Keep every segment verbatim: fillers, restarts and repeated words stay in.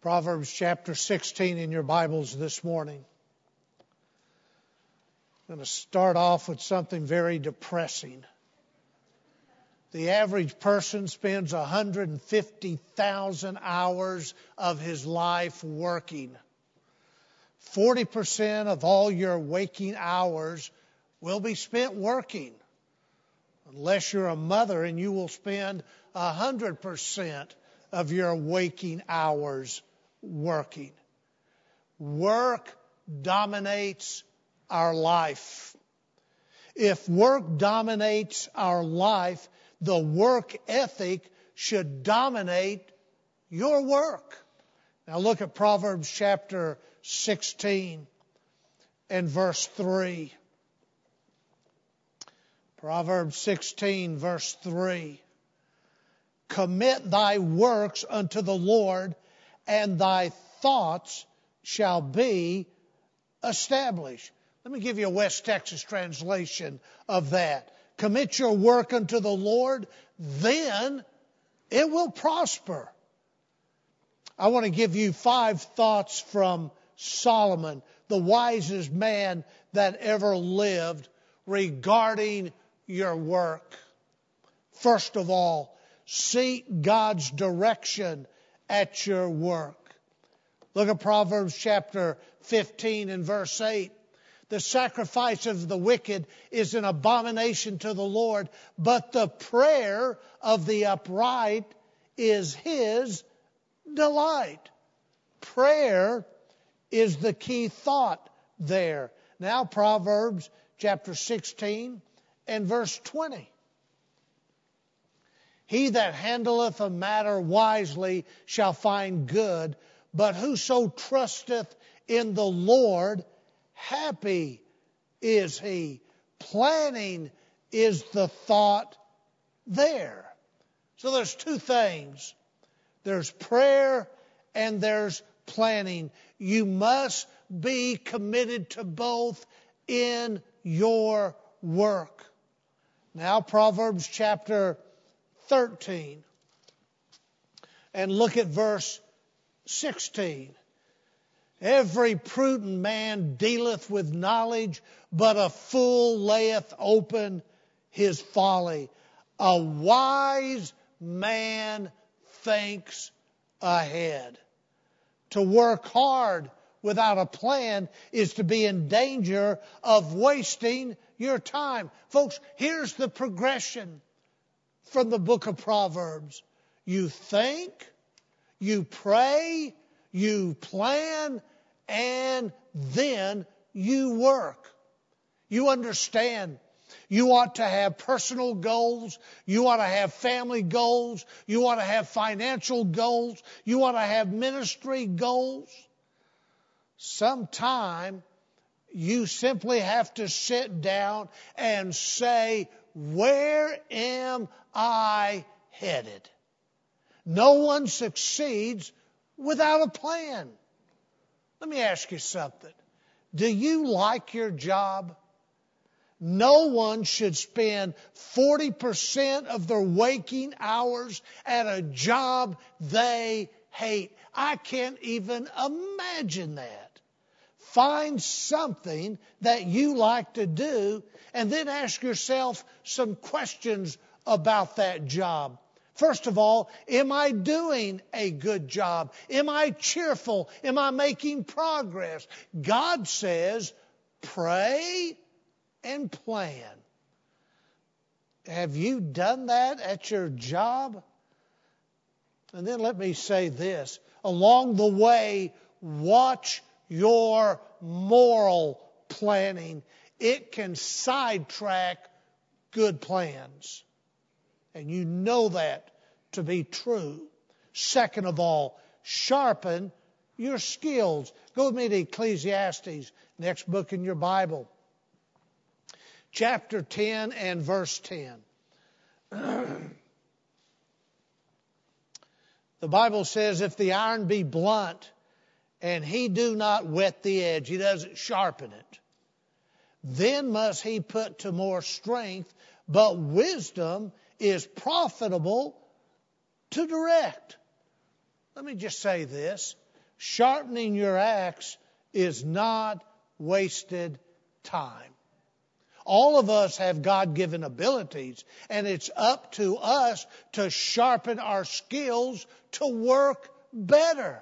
Proverbs chapter sixteen in your Bibles this morning. I'm going to start off with something very depressing. The average person spends one hundred fifty thousand hours of his life working. forty percent of all your waking hours will be spent working. Unless you're a mother, and you will spend one hundred percent of your waking hours working. Work dominates our life. If work dominates our life, the work ethic should dominate your work. Now look at Proverbs chapter sixteen and verse three. Proverbs sixteen verse three. Commit thy works unto the Lord, and thy thoughts shall be established. Let me give you a West Texas translation of that. Commit your work unto the Lord, then it will prosper. I want to give you five thoughts from Solomon, the wisest man that ever lived, regarding your work. First of all, seek God's direction at your work. Look at Proverbs chapter fifteen and verse eight. The sacrifice of the wicked is an abomination to the Lord, but the prayer of the upright is His delight. Prayer is the key thought there. Now Proverbs chapter sixteen and verse twenty. He that handleth a matter wisely shall find good, but whoso trusteth in the Lord, happy is he. Planning is the thought there. So there's two things. There's prayer and there's planning. You must be committed to both in your work. Now Proverbs chapter thirteen. And look at verse sixteen. Every prudent man dealeth with knowledge, but a fool layeth open his folly. A wise man thinks ahead. To work hard without a plan is to be in danger of wasting your time. Folks, here's the progression from the book of Proverbs. You think, you pray, you plan, and then you work. You understand. You ought to have personal goals. You ought to have family goals. You ought to have financial goals. You ought to have ministry goals. Sometime you simply have to sit down and say, where am I headed? No one succeeds without a plan. Let me ask you something. Do you like your job? No one should spend forty percent of their waking hours at a job they hate. I can't even imagine that. Find something that you like to do and then ask yourself some questions about that job. First of all, am I doing a good job? Am I cheerful? Am I making progress? God says, pray and plan. Have you done that at your job? And then let me say this. Along the way, watch your moral planning. It can sidetrack good plans. And you know that to be true. Second of all, sharpen your skills. Go with me to Ecclesiastes, next book in your Bible. Chapter ten and verse ten. The Bible says, if the iron be blunt, and he do not whet the edge, he doesn't sharpen it, then must he put to more strength, but wisdom is profitable to direct. Let me just say this. Sharpening your axe is not wasted time. All of us have God-given abilities, and it's up to us to sharpen our skills to work better.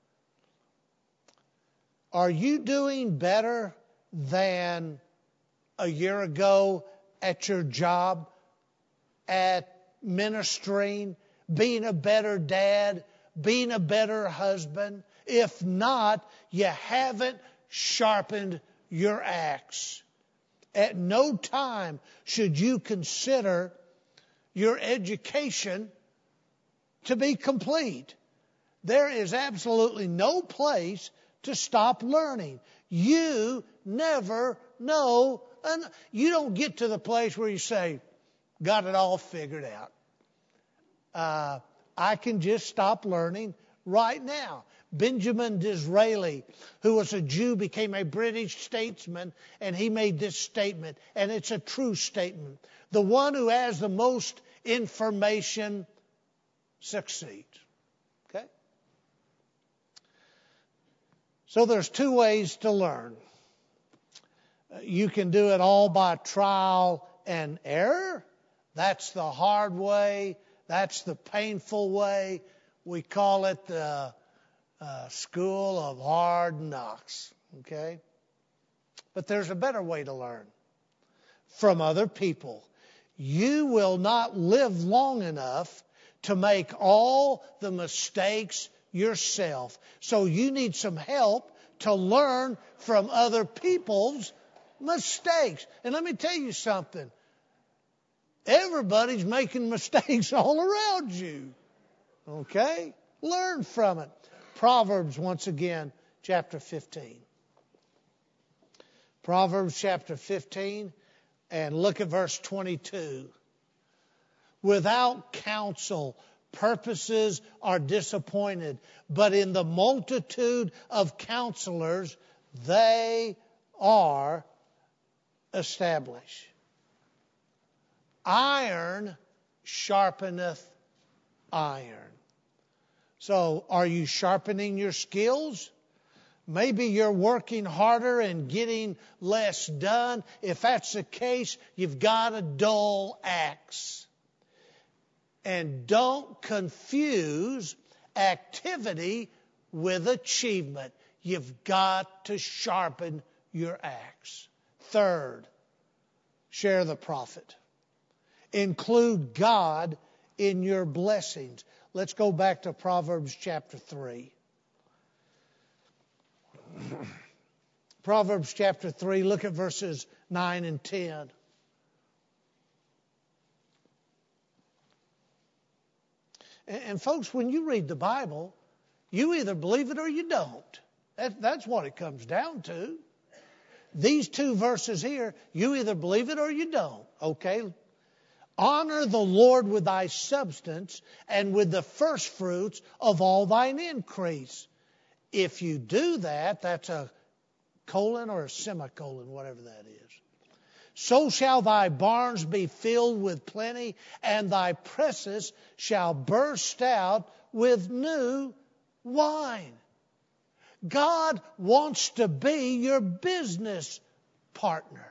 Are you doing better than a year ago at your job, at ministering, being a better dad, being a better husband? If not, you haven't sharpened your axe. At no time should you consider your education to be complete. There is absolutely no place to stop learning. You never know. And you don't get to the place where you say, got it all figured out. Uh, I can just stop learning right now. Benjamin Disraeli, who was a Jew, became a British statesman, and he made this statement, and it's a true statement. The one who has the most information succeeds. Okay? So there's two ways to learn. You can do it all by trial and error. That's the hard way. That's the painful way. We call it the uh, school of hard knocks. Okay? But there's a better way to learn. From other people. You will not live long enough to make all the mistakes yourself. So you need some help to learn from other people's mistakes. And let me tell you something. Everybody's making mistakes all around you. Okay? Learn from it. Proverbs, once again, chapter fifteen. Proverbs chapter fifteen, and look at verse twenty-two. Without counsel, purposes are disappointed, but in the multitude of counselors, they are established. Iron sharpeneth iron. So, are you sharpening your skills? Maybe you're working harder and getting less done. If that's the case, you've got a dull axe. And don't confuse activity with achievement. You've got to sharpen your axe. Third, share the profit. Include God in your blessings. Let's go back to Proverbs chapter three. Proverbs chapter three, look at verses nine and ten. And, and folks, when you read the Bible, you either believe it or you don't. That, that's what it comes down to. These two verses here, you either believe it or you don't. Okay? Honor the Lord with thy substance and with the first fruits of all thine increase. If you do that, that's a colon or a semicolon, whatever that is. So shall thy barns be filled with plenty, and thy presses shall burst out with new wine. God wants to be your business partner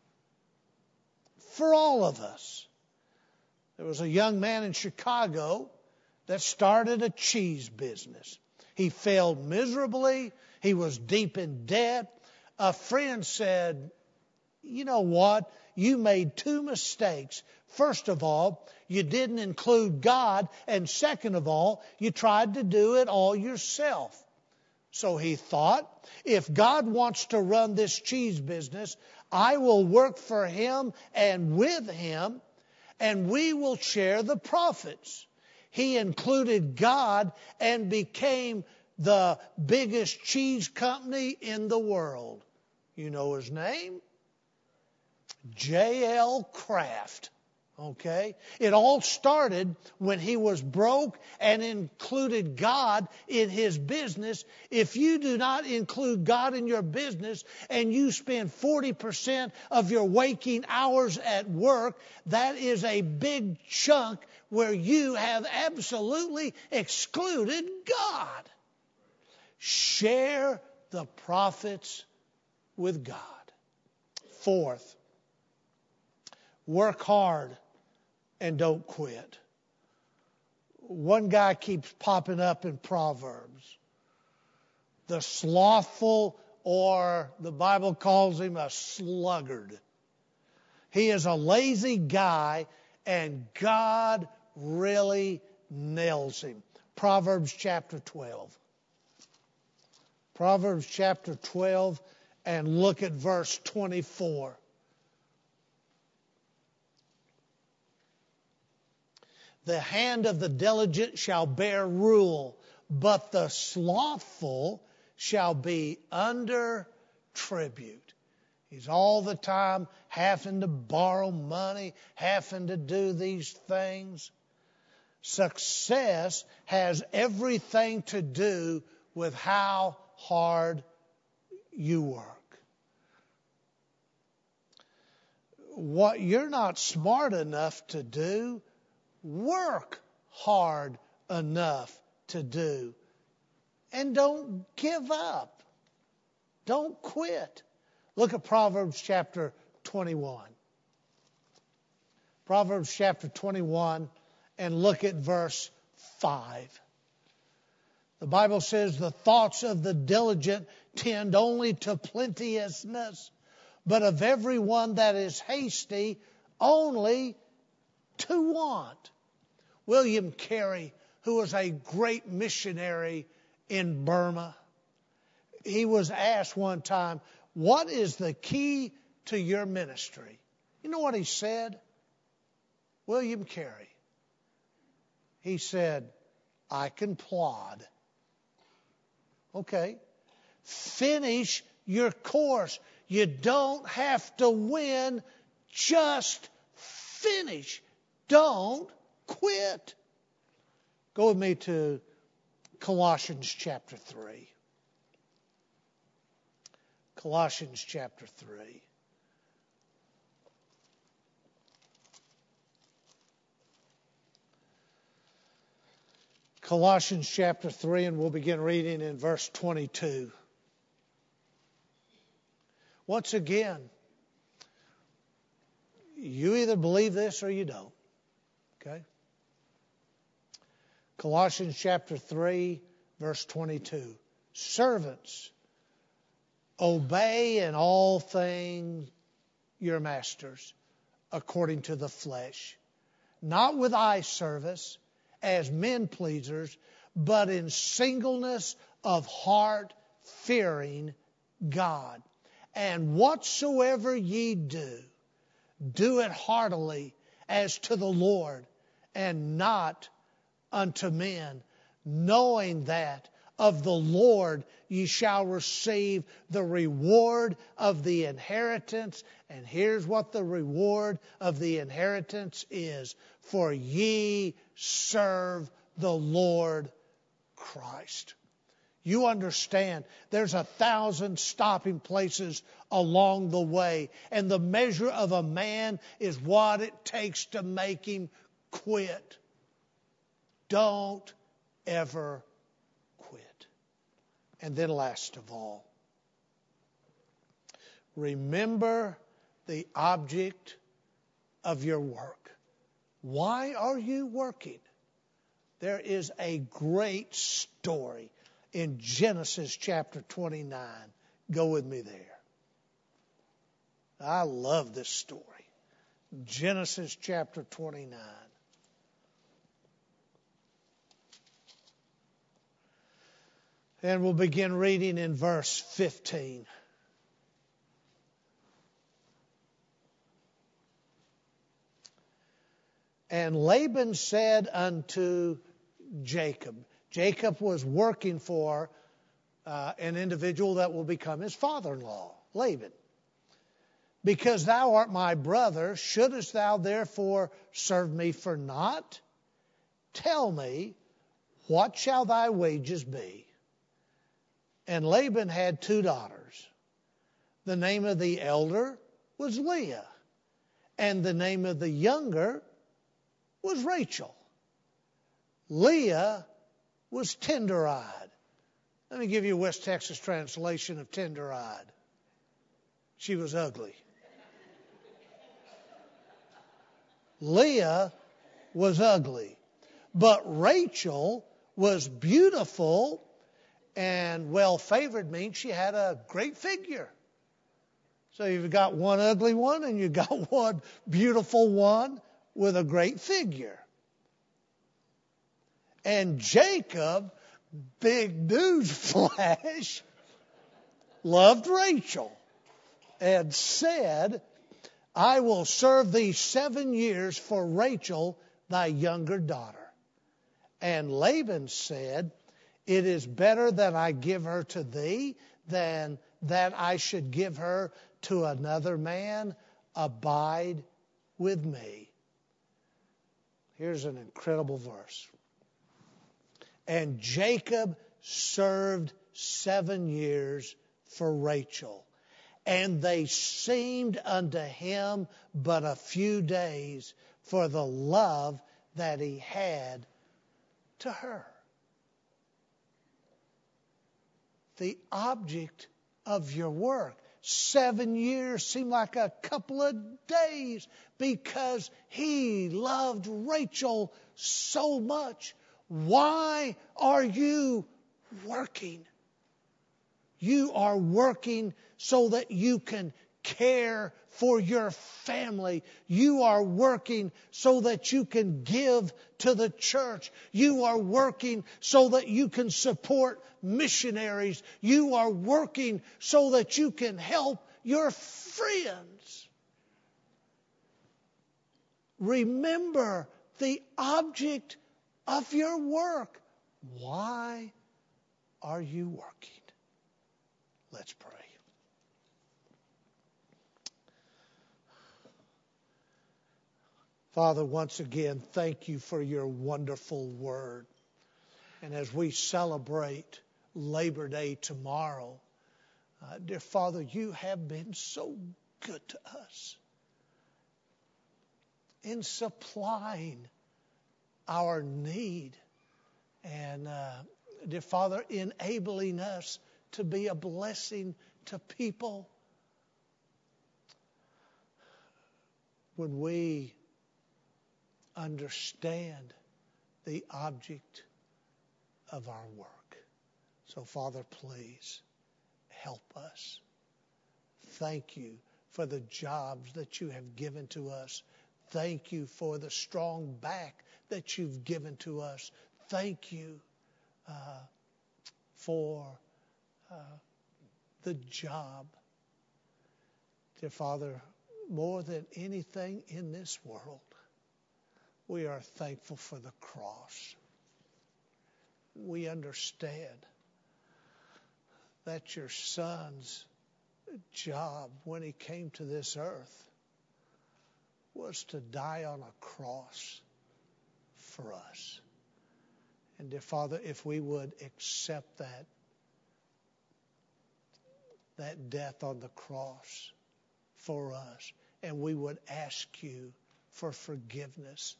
for all of us. There was a young man in Chicago that started a cheese business. He failed miserably. He was deep in debt. A friend said, you know what? You made two mistakes. First of all, you didn't include God. And second of all, you tried to do it all yourself. So he thought, if God wants to run this cheese business, I will work for him and with him, and we will share the profits. He included God and became the biggest cheese company in the world. You know his name? J L Kraft. Okay? It all started when he was broke and included God in his business. If you do not include God in your business and you spend forty percent of your waking hours at work, that is a big chunk where you have absolutely excluded God. Share the profits with God. Fourth, work hard and don't quit. One guy keeps popping up in Proverbs. The slothful, or the Bible calls him a sluggard. He is a lazy guy, and God really nails him. Proverbs chapter twelve. Proverbs chapter twelve, and look at verse twenty-four. The hand of the diligent shall bear rule, but the slothful shall be under tribute. He's all the time having to borrow money, having to do these things. Success has everything to do with how hard you work. What you're not smart enough to do, work hard enough to do. And don't give up. Don't quit. Look at Proverbs chapter twenty-one. Proverbs chapter twenty-one, and look at verse five. The Bible says, the thoughts of the diligent tend only to plenteousness, but of everyone that is hasty, only to want. William Carey, who was a great missionary in Burma, he was asked one time, what is the key to your ministry? You know what he said? William Carey. He said, I can plod. Okay. Finish your course. You don't have to win. Just finish. Don't quit. Go with me to Colossians chapter three. Colossians chapter three. Colossians chapter three, and we'll begin reading in verse twenty-two. Once again, you either believe this or you don't. Okay? Colossians chapter three, verse twenty-two. Servants, obey in all things your masters, according to the flesh, not with eye service, as men pleasers, but in singleness of heart, fearing God. And whatsoever ye do, do it heartily as to the Lord, and not unto men, knowing that of the Lord ye shall receive the reward of the inheritance. And here's what the reward of the inheritance is. For ye serve the Lord Christ. You understand, there's a thousand stopping places along the way. And the measure of a man is what it takes to make him quit. Don't ever quit. And then last of all, remember the object of your work. Why are you working? There is a great story in Genesis chapter twenty-nine. Go with me there. I love this story. Genesis chapter twenty-nine. And we'll begin reading in verse fifteen. And Laban said unto Jacob, Jacob was working for uh, an individual that will become his father-in-law, Laban. Because thou art my brother, shouldest thou therefore serve me for naught? Tell me, what shall thy wages be? And Laban had two daughters. The name of the elder was Leah, and the name of the younger was Rachel. Leah was tender-eyed. Let me give you a West Texas translation of tender-eyed. She was ugly. Leah was ugly, but Rachel was beautiful, and well-favored means she had a great figure. So you've got one ugly one and you've got one beautiful one with a great figure. And Jacob, big news flash, loved Rachel and said, I will serve thee seven years for Rachel, thy younger daughter. And Laban said, it is better that I give her to thee than that I should give her to another man. Abide with me. Here's an incredible verse. And Jacob served seven years for Rachel, and they seemed unto him but a few days for the love that he had to her. The object of your work. Seven years seemed like a couple of days because he loved Rachel so much. Why are you working? You are working so that you can care for your family. You are working so that you can give to the church. You are working so that you can support missionaries. You are working so that you can help your friends. Remember the object of your work. Why are you working? Let's pray. Father, once again, thank you for your wonderful word. And as we celebrate Labor Day tomorrow, uh, dear Father, you have been so good to us in supplying our need and, uh, dear Father, enabling us to be a blessing to people. When we understand the object of our work. So, Father, please help us. Thank you for the jobs that you have given to us. Thank you for the strong back that you've given to us. Thank you uh, for uh, the job. Dear Father, more than anything in this world, we are thankful for the cross. We understand that your Son's job when he came to this earth was to die on a cross for us. And dear Father, if we would accept that, that death on the cross for us, and we would ask you for forgiveness,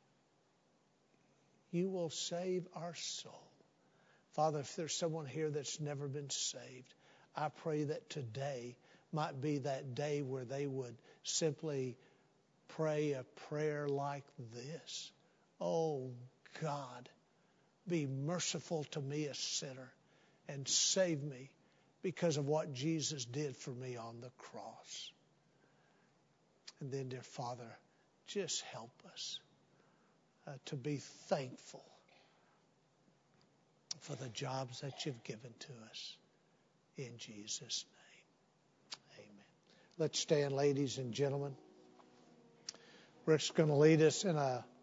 you will save our soul. Father, if there's someone here that's never been saved, I pray that today might be that day where they would simply pray a prayer like this. Oh God, be merciful to me, a sinner, and save me because of what Jesus did for me on the cross. And then, dear Father, just help us uh, to be thankful for the jobs that you've given to us. In Jesus' name, amen. Let's stand, ladies and gentlemen. Rick's going to lead us in a